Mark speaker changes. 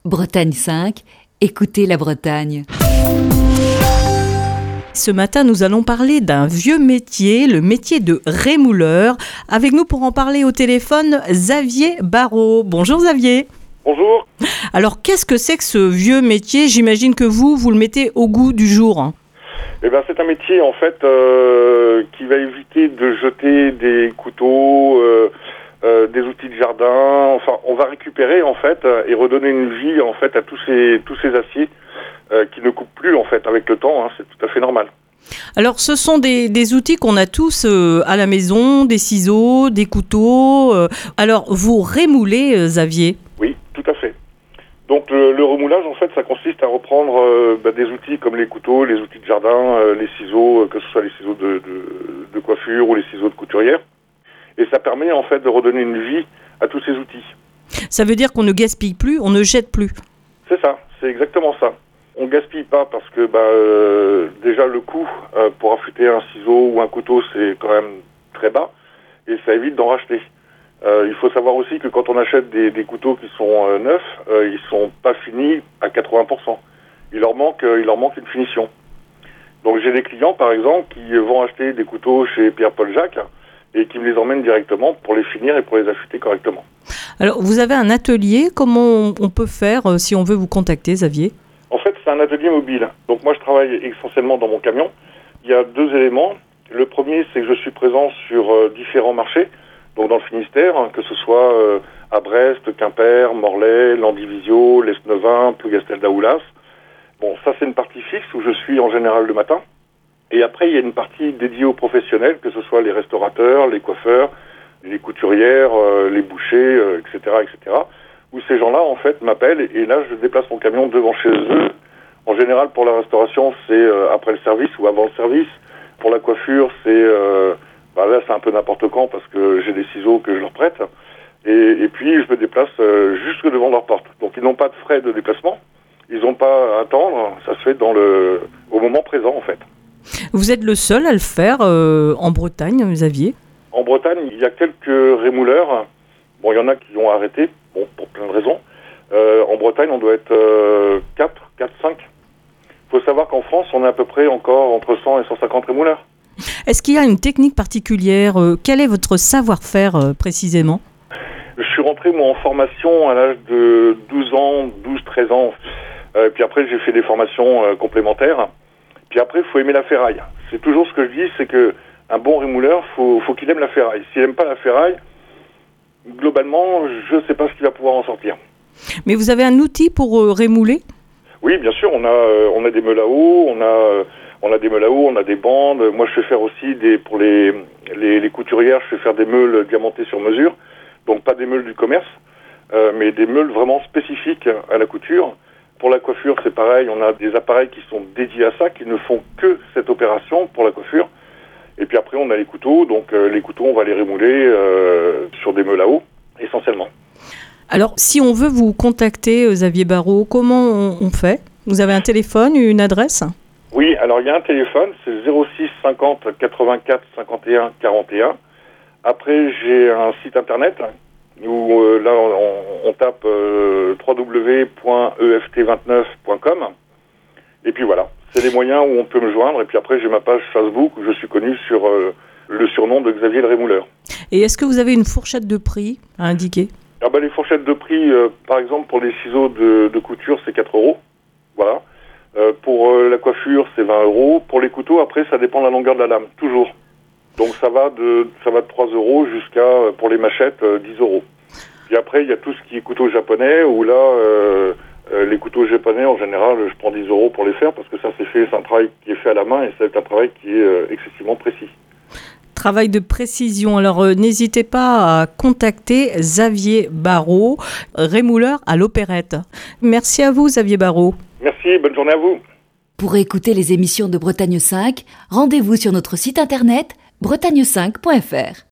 Speaker 1: Bretagne 5, écoutez la Bretagne.
Speaker 2: Ce matin, nous allons parler d'un vieux métier, le métier de rémouleur. Avec nous pour en parler au téléphone, Xavier Barraud. Bonjour Xavier.
Speaker 3: Bonjour.
Speaker 2: Alors, qu'est-ce que c'est que ce vieux métier ? J'imagine que vous le mettez au goût du jour.
Speaker 3: C'est un métier en fait qui va éviter de jeter des couteaux, des outils de jardin. Enfin, on va récupérer en fait et redonner une vie en fait à tous ces aciers qui ne coupent plus en fait avec le temps. C'est tout à fait normal.
Speaker 2: Alors, ce sont des outils qu'on a tous à la maison, des ciseaux, des couteaux. Alors, vous rémoulez, Xavier ?
Speaker 3: Oui, tout à fait. Donc le remoulage, en fait, ça consiste à reprendre des outils comme les couteaux, les outils de jardin, les ciseaux, que ce soit les ciseaux de coiffure ou les ciseaux de couturière. Et ça permet, en fait, de redonner une vie à tous ces outils. Ça
Speaker 2: veut dire qu'on ne gaspille plus, on ne jette plus.
Speaker 3: C'est ça, c'est exactement ça. On gaspille pas parce que déjà le coût pour affûter un ciseau ou un couteau, c'est quand même très bas et ça évite d'en racheter. Il faut savoir aussi que quand on achète des couteaux qui sont neufs, ils sont pas finis à 80%. Il leur manque une finition. Donc j'ai des clients par exemple qui vont acheter des couteaux chez Pierre-Paul Jacques et qui me les emmènent directement pour les finir et pour les affûter correctement.
Speaker 2: Alors vous avez un atelier, comment on peut faire si on veut vous contacter, Xavier ?
Speaker 3: En fait c'est un atelier mobile. Donc moi je travaille essentiellement dans mon camion. Il y a deux éléments. Le premier c'est que je suis présent sur différents marchés. Donc dans le Finistère, que ce soit à Brest, Quimper, Morlaix, Landivisiau, l'Esnevin, Plougastel-Daoulas. Bon, ça c'est une partie fixe où je suis en général le matin. Et après il y a une partie dédiée aux professionnels, que ce soit les restaurateurs, les coiffeurs, les couturières, les bouchers, etc., etc. Où ces gens-là en fait m'appellent et là je déplace mon camion devant chez eux. En général pour la restauration c'est après le service ou avant le service. Pour la coiffure c'est... là, c'est un peu n'importe quand parce que j'ai des ciseaux que je leur prête. Et puis, je me déplace jusque devant leur porte. Donc, ils n'ont pas de frais de déplacement. Ils n'ont pas à attendre. Ça se fait au moment présent, en fait.
Speaker 2: Vous êtes le seul à le faire en Bretagne, Xavier ?
Speaker 3: En Bretagne, il y a quelques rémouleurs. Bon, il y en a qui ont arrêté, pour plein de raisons. En Bretagne, on doit être 4, 5. Il faut savoir qu'en France, on est à peu près encore entre 100 et 150 rémouleurs.
Speaker 2: Est-ce qu'il y a une technique particulière ? Quel est votre savoir-faire précisément ?
Speaker 3: Je suis rentré moi en formation à l'âge de 12-13 ans. Puis après j'ai fait des formations complémentaires. Puis après il faut aimer la ferraille. C'est toujours ce que je dis, c'est que un bon rémouleur, faut qu'il aime la ferraille. S'il n'aime pas la ferraille, globalement, je ne sais pas ce qu'il va pouvoir en sortir.
Speaker 2: Mais vous avez un outil pour rémouler ?
Speaker 3: Oui, bien sûr, on a des meules à eau, on a des meules à eau, on a des bandes. Moi, je fais faire aussi pour les couturières, je fais faire des meules diamantées sur mesure. Donc, pas des meules du commerce, mais des meules vraiment spécifiques à la couture. Pour la coiffure, c'est pareil. On a des appareils qui sont dédiés à ça, qui ne font que cette opération pour la coiffure. Et puis après, on a les couteaux. Donc, les couteaux, on va les rémouler sur des meules à eau, essentiellement.
Speaker 2: Alors, si on veut vous contacter, Xavier Barraud, comment on fait ? Vous avez un téléphone, une adresse ?
Speaker 3: Oui, alors il y a un téléphone, c'est 06 50 84 51 41. Après, j'ai un site internet où là, on tape www.eft29.com. Et puis voilà, c'est les moyens où on peut me joindre. Et puis après, j'ai ma page Facebook où je suis connu sur le surnom de Xavier le Rémouleur.
Speaker 2: Et est-ce que vous avez une fourchette de prix à indiquer ?
Speaker 3: Les fourchettes de prix, par exemple, pour les ciseaux de couture, c'est 4 €. Voilà. Pour la coiffure, c'est 20 €. Pour les couteaux, après, ça dépend de la longueur de la lame, toujours. Donc ça va de 3 € jusqu'à, pour les machettes, 10 €. Puis après, il y a tout ce qui est couteau japonais, où là, les couteaux japonais, en général, je prends 10 € pour les faire, parce que ça, c'est un travail qui est fait à la main, et c'est un travail qui est excessivement précis.
Speaker 2: Travail de précision. Alors, n'hésitez pas à contacter Xavier Barraud, rémouleur à l'Opérette. Merci à vous, Xavier Barraud.
Speaker 3: Merci, bonne journée à vous.
Speaker 1: Pour écouter les émissions de Bretagne 5, rendez-vous sur notre site internet bretagne5.fr.